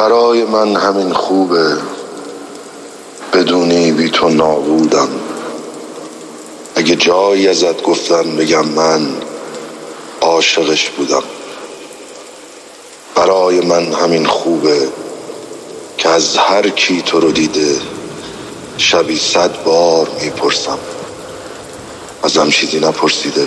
برای من همین خوبه، بدونی بی تو نابودم. اگه جایی ازت گفتن بگم من عاشقش بودم. برای من همین خوبه که از هر کی تو رو دیده شبی 100 بار میپرسم. ازم چیزی نپرسیده؟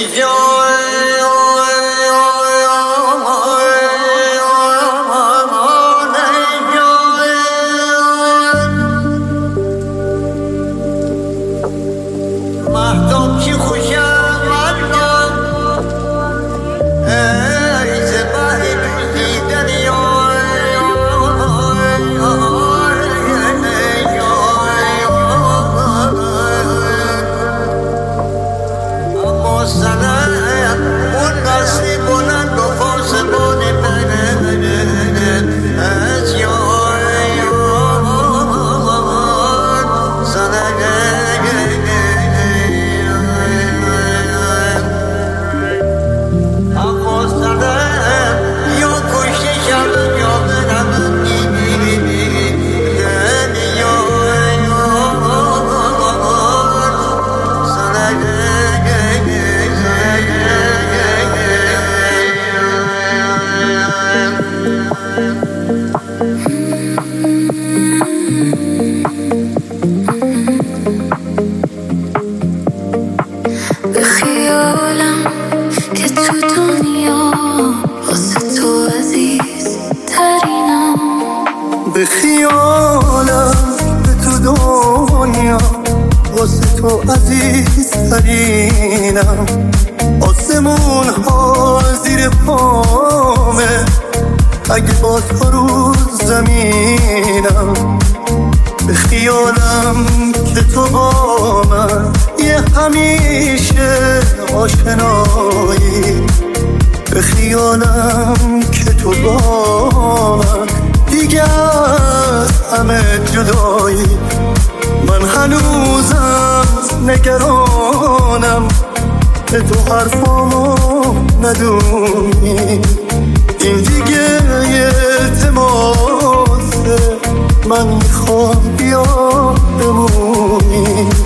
به خیالم که تو دنیا واسه تو عزیز ترینم. آسمون ها زیر پامه اگه با تو رو زمینم. به خیالم که تو با من یه همیشه آشنایی. به خیالم که تو با من دیگه از همه جدایی. من هنوزم نگرانم به تو حرفامو ندونی. این دیگه یه التماسه، من میخوام بیا بمونی.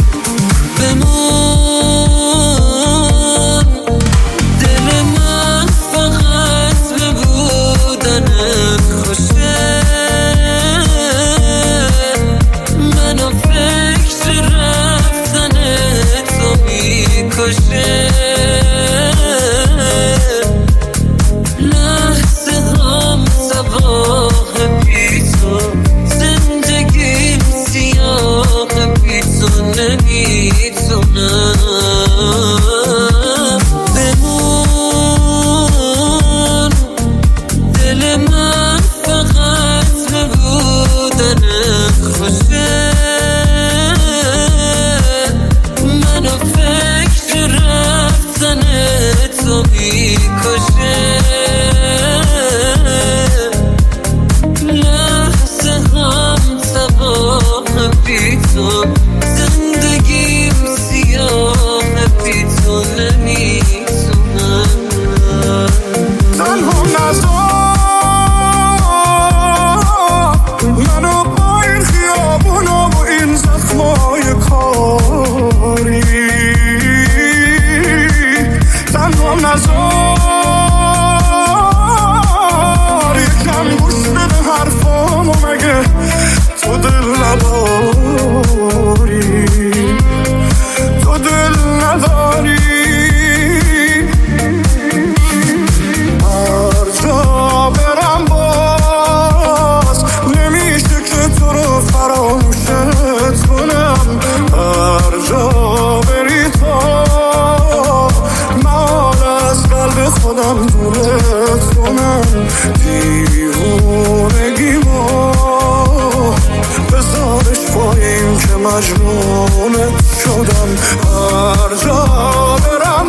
مجنونت شدم. هر جا برم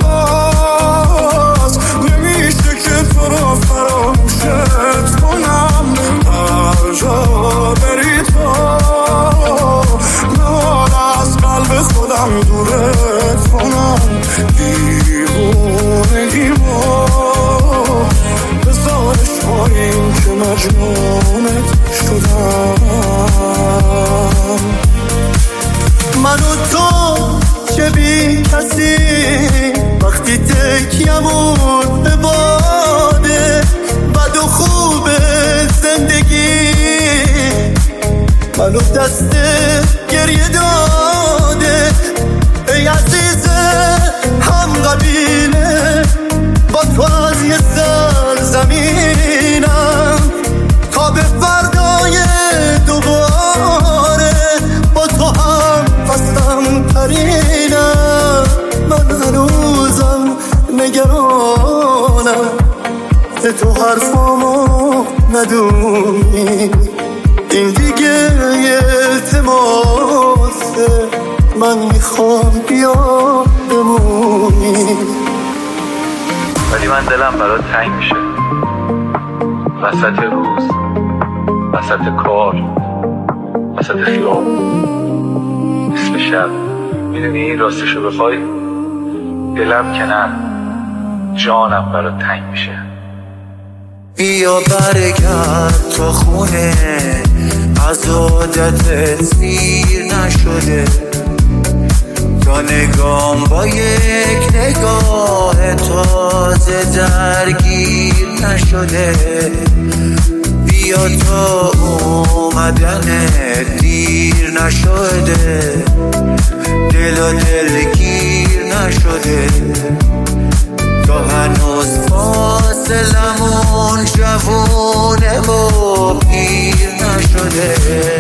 باز نمیشه که تو رو فراموشت کنم. هر جا بری تو من از قلب خودم دورت کنم. دیوونگیمو بذارش پایین که مجنون تکیمون به باده بد و خوب زندگی منو دست گریه داده. ای عزیز هم قبیله با تو از یه سرزمینم تا به فردای دوباره با تو هم قسم ترینم. من هنوزم نگرانم که تو حرفامو ندونی. این دیگه یه التماسه من میخوام بیا بمونی. ولی من دلم برات تنگ میشه وسط روز، وسط کار، وسط خیابون، نصف شب. میدونی راستشو بخوای دلم که نه جانم برات تنگ میشه. بیا برگرد تا خونه از عادتت سیر نشده تا نگام با یک نگاه تازه درگیر نشده. بیا تا اومدن دیر نشده دل و دلگیر نشده تا هنوز فاصلمون جوونه و پیر نشده.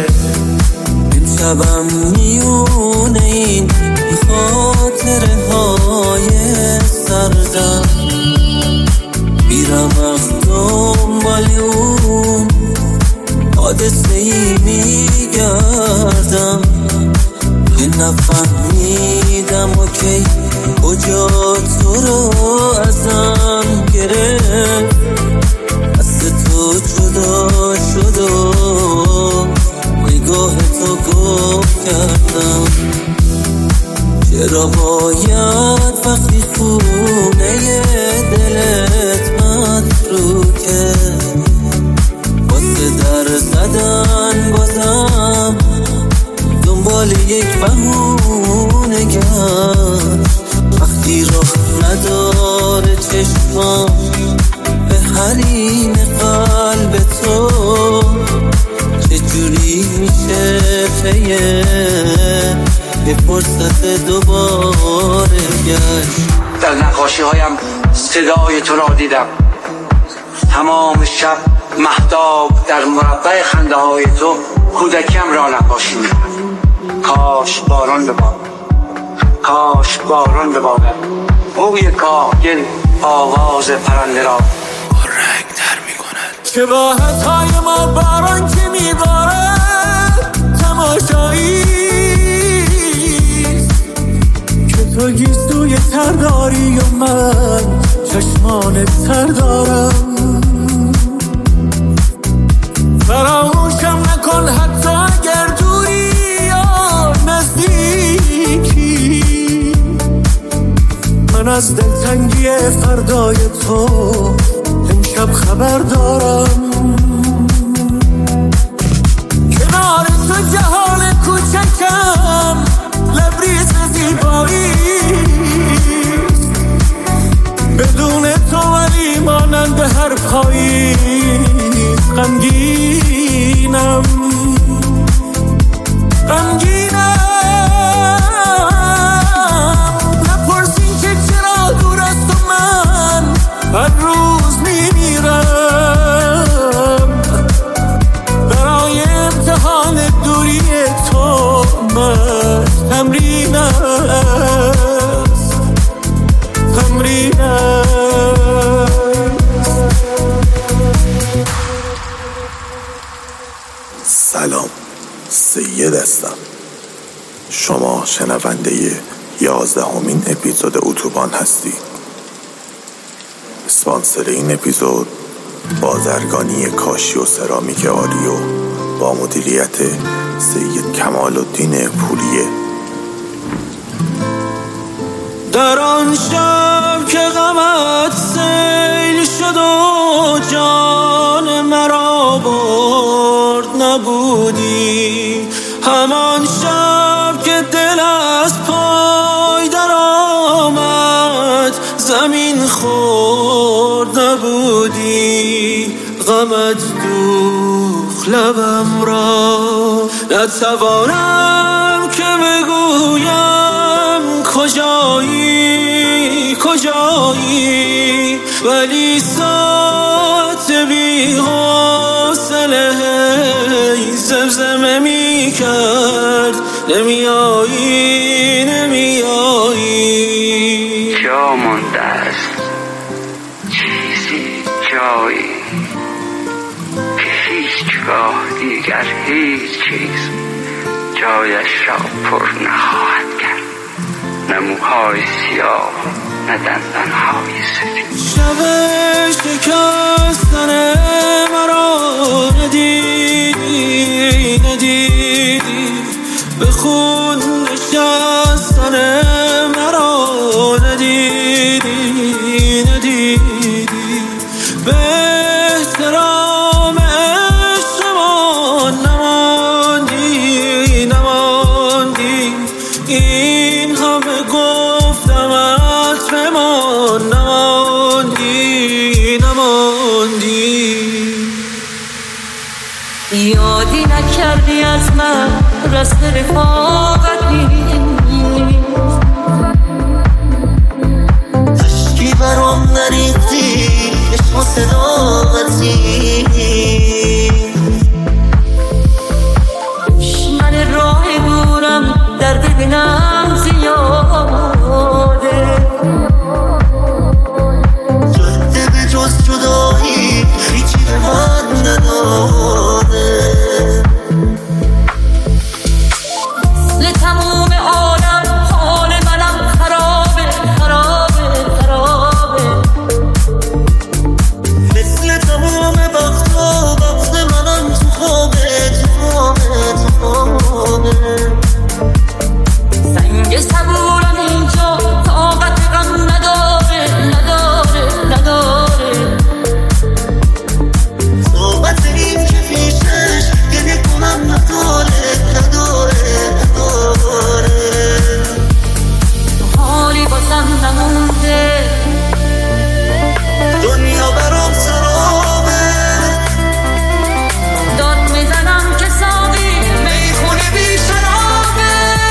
امشبم میونه این خاطره های سردم میرم از دنبال اون حادثه ای میگردم که نفهمیدم اوکی کجا تو رو ازم گرفت. دست تو جدا شد و نگاه تو گم کردم. چرا باید وقتی خونه دلت متروکه واسه در زدن بازم دنبال یک بهونه گشت. وقتی راه نداره چشمام به حریم قلب تو چجوری میشه پیه به فرصت دوباره گشت. در نقاشی هایم صدای تو را دیدم تمام شب مهتاب در مربع خنده های تو کودکیم را نقاشی می‌کرد. کاش باران ببارد، کاش باران ببارد، بوی کاهگل آواز پرنده را با رنگ تر می‌کند. شباهت‌های ما باران که می‌بارد تماشاییست که تو گیسوی تر داری و من چشمان تر دارم. فراموشم نکن حتی اگر دوری یا نزدیکی. من از دلتنگی فردای تو امشب خبر دارم. کنار تو جهان کوچکم لبریز زیباییست. بدون تو ولی مانند هر پاییز غمگینم. نپرسین که چرا دور از تو من هر روز میمیرم. برای امتحان دوری تو من تمرین است. سلام، سید هستم. شما شنونده 11مین اپیزود اتوبان هستی. اسپانسر این اپیزود بازرگانی کاشی و سرامیک آریو با مدیریت سید کمال الدین پوریه. در آن شب که غمت سیل شد و جان مرا برد نبودی. همان شب که دل از پای در آمد زمین این خورد نبودی، غمت دوخ لبم را. نتوانم که بگویم کجایی کجایی، ولی ساعت بی حوصله زمزمه می کرد نمیایی نمیایی. جا مانده است چیزی جایی که هیچگاه دیگر هیچ چیز جایش را پر نخواهد کرد، نه موهای سیاه نه دندانهای سفید. شب شکستن مرا ندیدی ندیدی، به خون نشستن مرا ندیدی ندیدی، به احترام عشقمان نماندی نماندی. این همه گفتمت بمان نماندی نماندی. یادی نکردی از من رسم رفاقتی، عشقی برام نریختی عشق و صداقتی. من راه دورم درد دلم زیاده، جاده به جز جدایی هیچی به من نداده. مثل تموم عالم حال منم خرابه خرابه خرابه، مثل تموم وقتا وقت منم تو خوابه تو خوابه تو خوابه. سنگ صبورم اینجا طاقت غم نداره نداره نداره. صحبت این که پیشش گریه کنم نداره نداره نداره. حالی بازم نمونده، دنیا برام سرابه. داد میزنم که ساقی میخونه بی شرابه.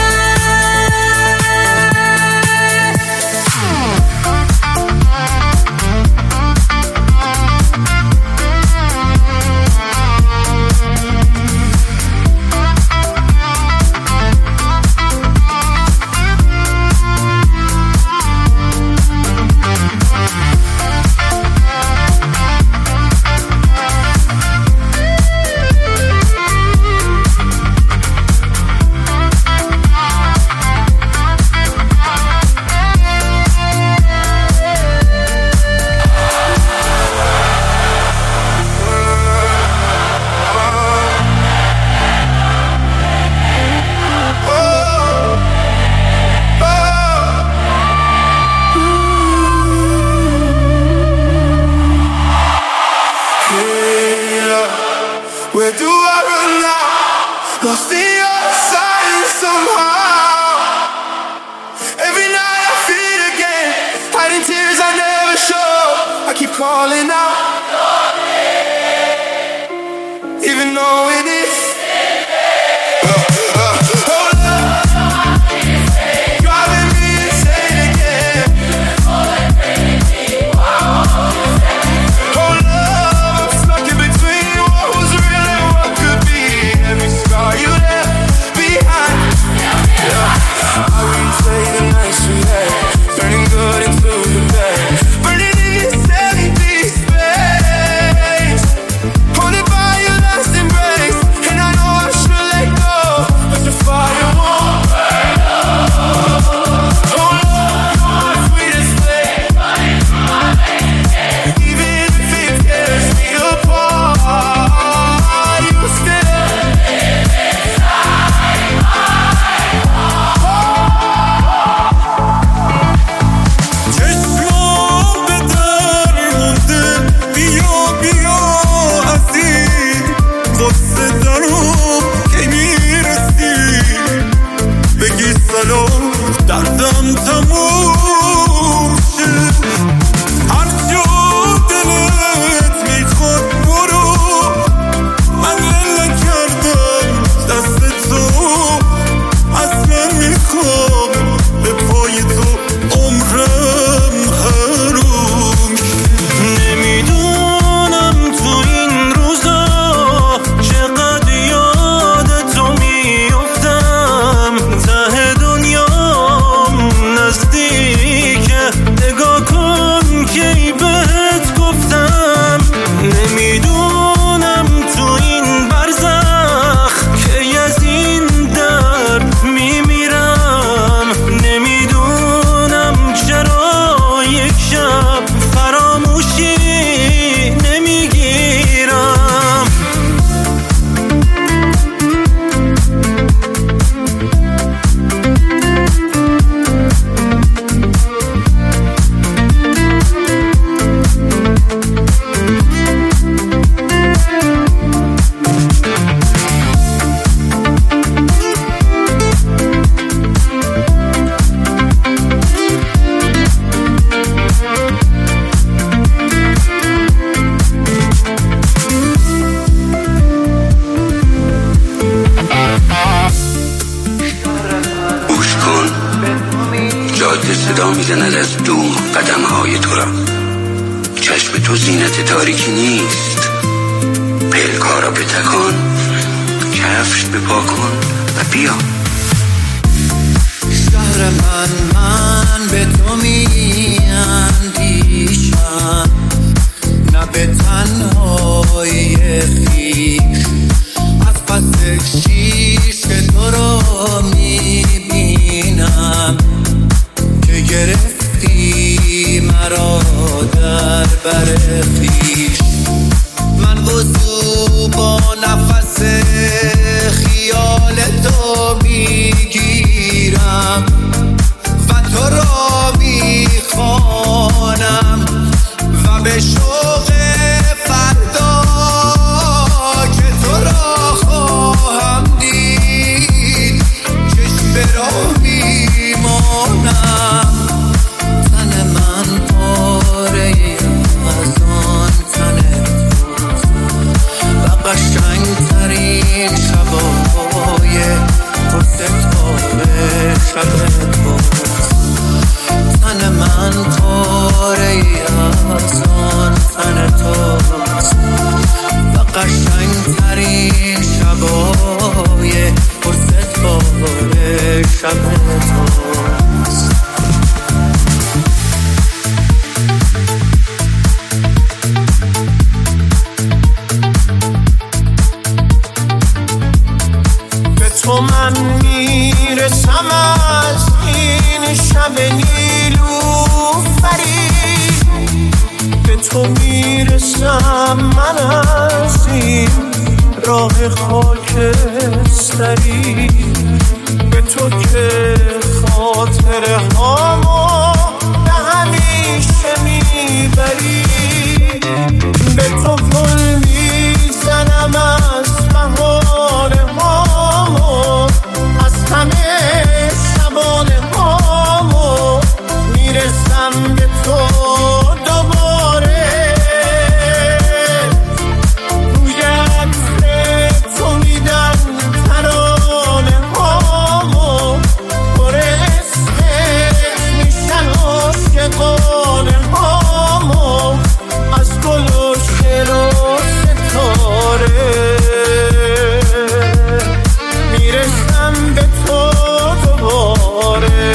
Where do I run now? Lost in your silence somehow. Every night I feel it again, hiding tears I never show. I keep calling out, even though it is. Driving me insane again. Oh love, I'm stuck in between what was real and what could be. Every scar you left behind. Yeah. I replay the nights we had, turning good into the bad, burning in this heavy despair. صدا میزند از دور قدمهای تو را. چشم تو زینت تاریکی نیست. پلکا را بتکن، کفش بپا کن و بیا. شهر من به تو می اندیشم، نه به تنهای خویش. از پس شیشه تو را می بینم که گرفتی مرا در بر خویش. من وضو با نفس خیال تو میگیرم و تو را میخوانم و به شوق فردا که تو را خواهم دید چشم را میمانم. تن من پاره از آن تن توست و قشنگترین شبای پر ستاره شب توست. تن من پاره از آن تن توست و قشنگترین شبای پر ستاره شب توست. تو من میرسم از این شب نیلوفری، به تو میرسم من از این راه خاکستری. به تو که خاطره هامو به همیشه میبری. به تو گل میزنم از بهانه هامو، از همه شبانه هامو میرسم به تو دوباره. روی عطر تو میدن ترانه هامو، پر اسمت میشن عاشقانه هامو، از گل و شعر و ستاره میرسم به تو دوباره.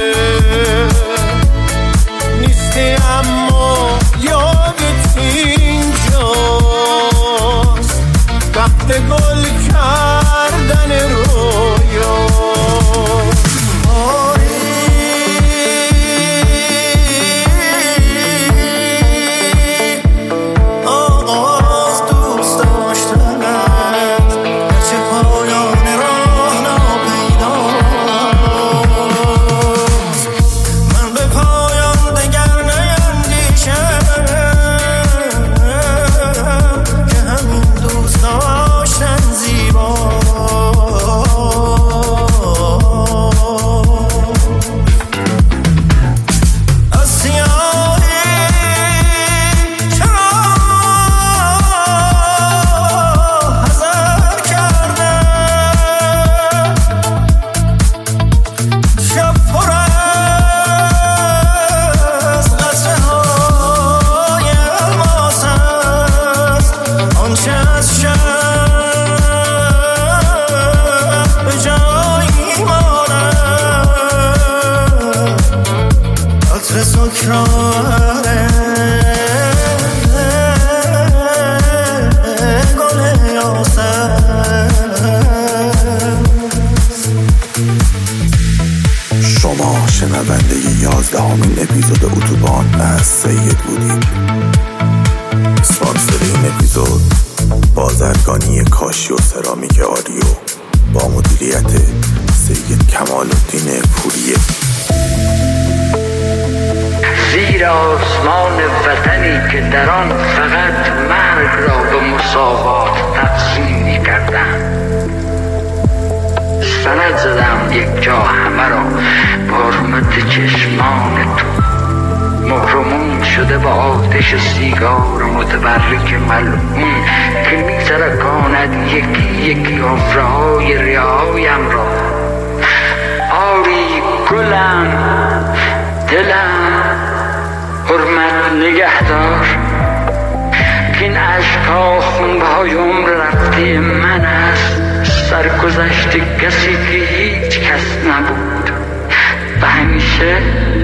نیستی اما یادت اینجاست، وقت گل کردن رویا. شما شنونده 11مین اپیزود اتوبان از سید بودید. اسپانسر این اپیزود بازرگانی کاشی و سرامیک آریو با مدیریت سید کمال‌الدین پوریه. زیر آسمان وطنی که در آن فقط مرگ را به مساوات تقسیم می‌کردند، سند زدم یک جا همه را با حرمت چشمان تو. مهرمون شده با آتش سیگار متبرک ملعون که می‌ترکاند یکی یکی حفره‌های ریه‌هایم را. آری گلم دلم حرمت نگهدار، که این عشقا خونبهای عمر رفته من است، سرگذشت کسی که هیچ کس نبود و همیشه